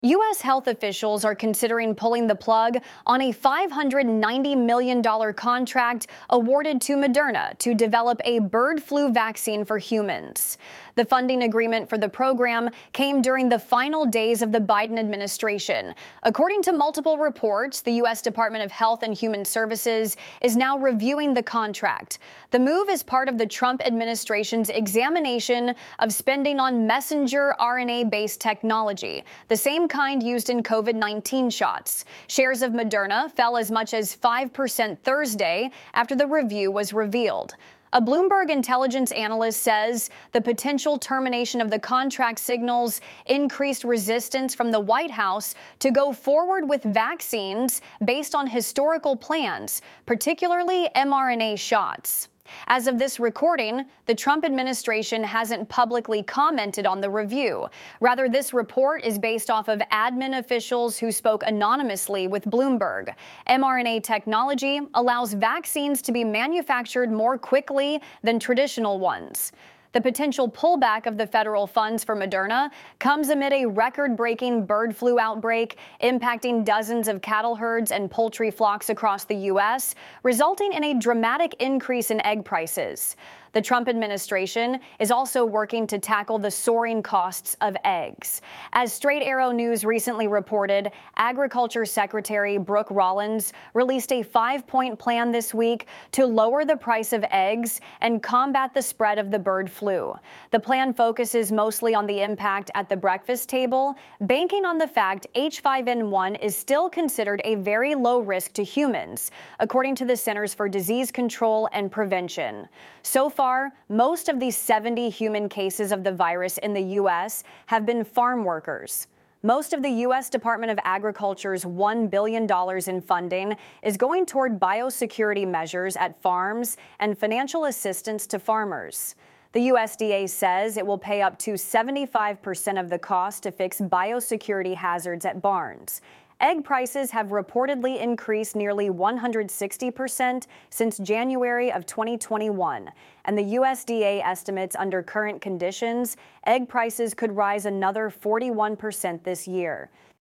U.S. health officials are considering pulling the plug on a $590 million contract awarded to Moderna to develop a bird flu vaccine for humans. The funding agreement for the program came during the final days of the Biden administration. According to multiple reports, the U.S. Department of Health and Human Services is now reviewing the contract. The move is part of the Trump administration's examination of spending on messenger RNA-based technology, the same kind used in COVID-19 shots. Shares of Moderna fell as much as 5% Thursday after the review was revealed. A Bloomberg intelligence analyst says the potential termination of the contract signals increased resistance from the White House to go forward with vaccines based on historical plans, particularly mRNA shots. As of this recording, the Trump administration hasn't publicly commented on the review. Rather, this report is based off of admin officials who spoke anonymously with Bloomberg. mRNA technology allows vaccines to be manufactured more quickly than traditional ones. The potential pullback of the federal funds for Moderna comes amid a record-breaking bird flu outbreak impacting dozens of cattle herds and poultry flocks across the U.S., resulting in a dramatic increase in egg prices. The Trump administration is also working to tackle the soaring costs of eggs. As Straight Arrow News recently reported, Agriculture Secretary Brooke Rollins released a 5-point plan this week to lower the price of eggs and combat the spread of the bird flu. The plan focuses mostly on the impact at the breakfast table, banking on the fact H5N1 is still considered a very low risk to humans, according to the Centers for Disease Control and Prevention. So far, most of the 70 human cases of the virus in the U.S. have been farm workers. Most of the U.S. Department of Agriculture's $1 billion in funding is going toward biosecurity measures at farms and financial assistance to farmers. The USDA says it will pay up to 75% of the cost to fix biosecurity hazards at barns. Egg prices have reportedly increased nearly 160% since January of 2021, and the USDA estimates under current conditions, egg prices could rise another 41% this year.